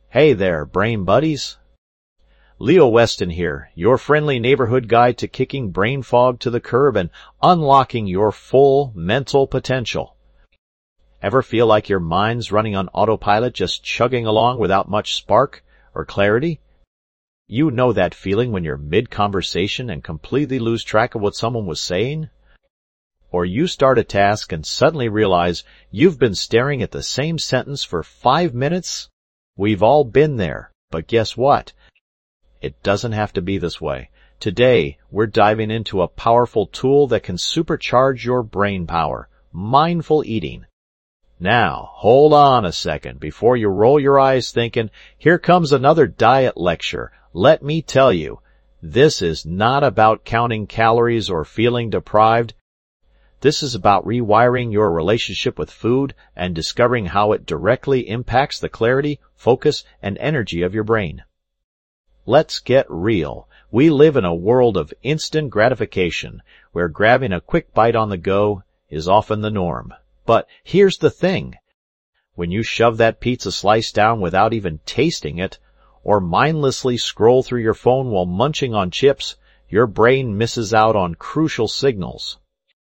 Hey there, brain buddies. Leo Weston here, your friendly neighborhood guide to kicking brain fog to the curb and unlocking your full mental potential. Ever feel like your mind's running on autopilot, just chugging along without much spark or clarity? You know that feeling when you're mid-conversation and completely lose track of what someone was saying? Or you start a task and suddenly realize you've been staring at the same sentence for 5 minutes? We've all been there, but guess what? It doesn't have to be this way. Today, we're diving into a powerful tool that can supercharge your brain power, mindful eating. Now, hold on a second before you roll your eyes thinking, here comes another diet lecture. Let me tell you, this is not about counting calories or feeling deprived. This is about rewiring your relationship with food and discovering how it directly impacts the clarity, focus, and energy of your brain. Let's get real. We live in a world of instant gratification, where grabbing a quick bite on the go is often the norm. But here's the thing. When you shove that pizza slice down without even tasting it, or mindlessly scroll through your phone while munching on chips, your brain misses out on crucial signals.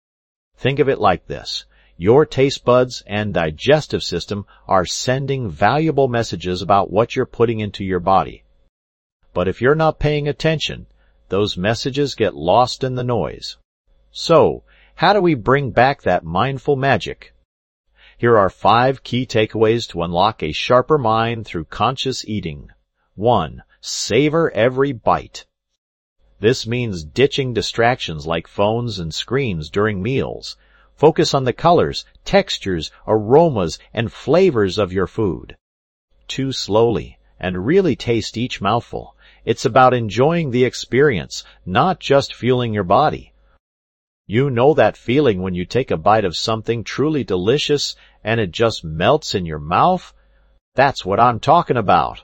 Think of it like this. Your taste buds and digestive system are sending valuable messages about what you're putting into your body. But if you're not paying attention, those messages get lost in the noise. So, how do we bring back that mindful magic? Here are 5 key takeaways to unlock a sharper mind through conscious eating. 1. Savor every bite. This means ditching distractions like phones and screens during meals. Focus on the colors, textures, aromas, and flavors of your food. Chew slowly and really taste each mouthful. It's about enjoying the experience, not just fueling your body. You know that feeling when you take a bite of something truly delicious and it just melts in your mouth? That's what I'm talking about.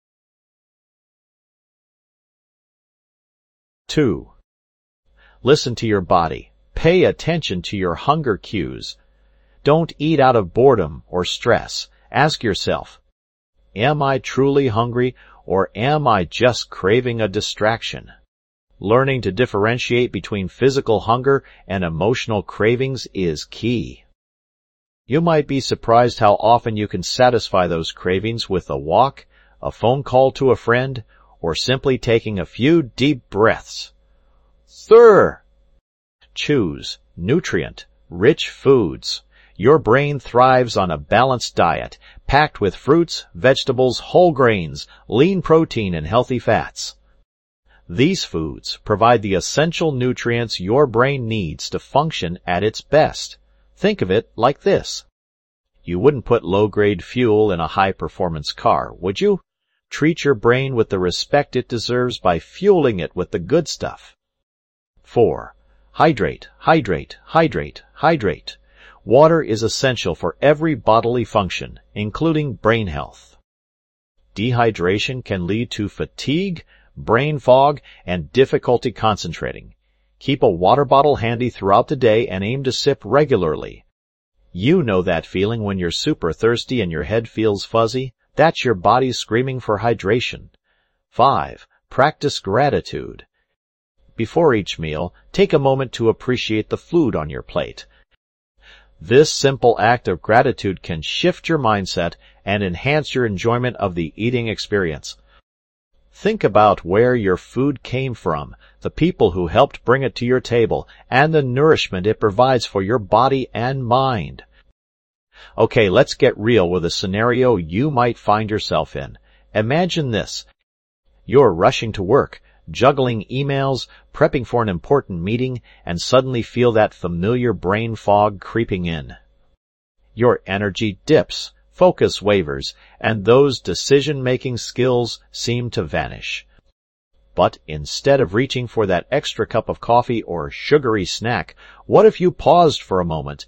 2. Listen to your body. Pay attention to your hunger cues. Don't eat out of boredom or stress. Ask yourself, am I truly hungry or am I just craving a distraction? Learning to differentiate between physical hunger and emotional cravings is key. You might be surprised how often you can satisfy those cravings with a walk, a phone call to a friend, or simply taking a few deep breaths. 3. Choose nutrient-rich foods. Your brain thrives on a balanced diet, packed with fruits, vegetables, whole grains, lean protein, and healthy fats. These foods provide the essential nutrients your brain needs to function at its best. Think of it like this. You wouldn't put low-grade fuel in a high-performance car, would you? Treat your brain with the respect it deserves by fueling it with the good stuff. 4. Hydrate, hydrate, hydrate, hydrate. Water is essential for every bodily function, including brain health. Dehydration can lead to fatigue, brain fog, and difficulty concentrating. Keep a water bottle handy throughout the day and aim to sip regularly. You know that feeling when you're super thirsty and your head feels fuzzy? That's your body screaming for hydration. 5. Practice gratitude. Before each meal, take a moment to appreciate the food on your plate. This simple act of gratitude can shift your mindset and enhance your enjoyment of the eating experience. Think about where your food came from, the people who helped bring it to your table, and the nourishment it provides for your body and mind. Okay, let's get real with a scenario you might find yourself in. Imagine this. You're rushing to work, juggling emails, prepping for an important meeting, and suddenly feel that familiar brain fog creeping in. Your energy dips, focus wavers, and those decision-making skills seem to vanish. But instead of reaching for that extra cup of coffee or sugary snack, what if you paused for a moment?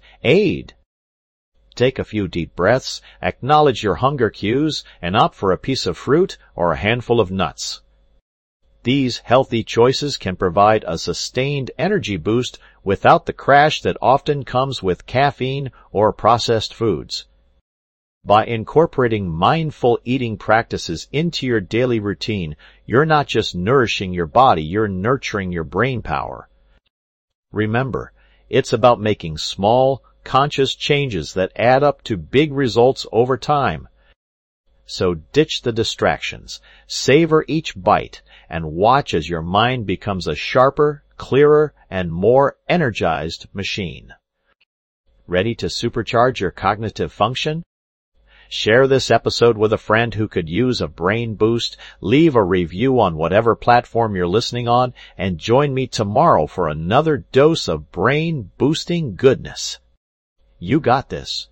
Take a few deep breaths, acknowledge your hunger cues, and opt for a piece of fruit or a handful of nuts. These healthy choices can provide a sustained energy boost without the crash that often comes with caffeine or processed foods. By incorporating mindful eating practices into your daily routine, you're not just nourishing your body, you're nurturing your brain power. Remember, it's about making small, conscious changes that add up to big results over time. So ditch the distractions, savor each bite, and watch as your mind becomes a sharper, clearer, and more energized machine. Ready to supercharge your cognitive function? Share this episode with a friend who could use a brain boost, leave a review on whatever platform you're listening on, and join me tomorrow for another dose of brain-boosting goodness. You got this.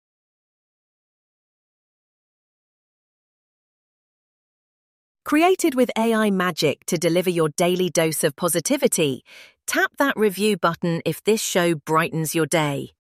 Created with AI magic to deliver your daily dose of positivity, tap that review button if this show brightens your day.